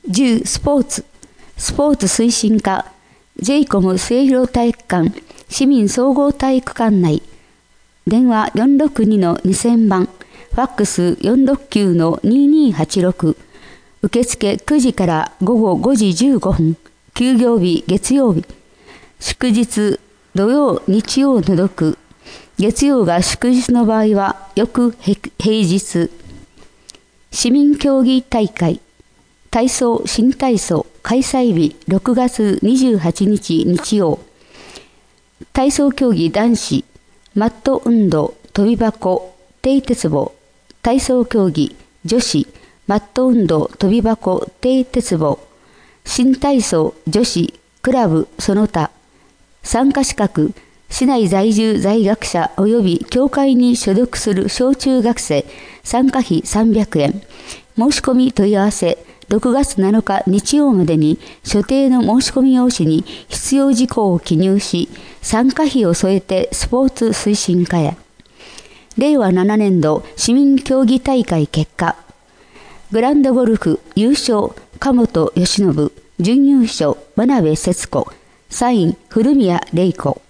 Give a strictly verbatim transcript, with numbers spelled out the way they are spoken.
じゅうスポーツスポーツ推進課 ジェイコム 末広体育館市民総合体育館内電話 よんろくにのにせん 番ファックス よんろくきゅうのににはちろく受付くじから午後ごじじゅうごふん休業日月曜日祝日土曜日曜除く月曜が祝日の場合は翌平日市民競技大会体操新体操開催日ろくがつにじゅうはちにち日曜体操競技男子マット運動跳び箱低鉄棒体操競技女子マット運動跳び箱低鉄棒新体操女子クラブその他参加資格市内在住在学者及び協会に所属する小中学生参加費さんびゃくえん申し込み問い合わせろくがつなのか日曜までに所定の申し込み用紙に必要事項を記入し参加費を添えてスポーツ推進課へれいわななねんど市民競技大会結果グランドゴルフ優勝加本義信準優勝真鍋節子さんい古宮玲子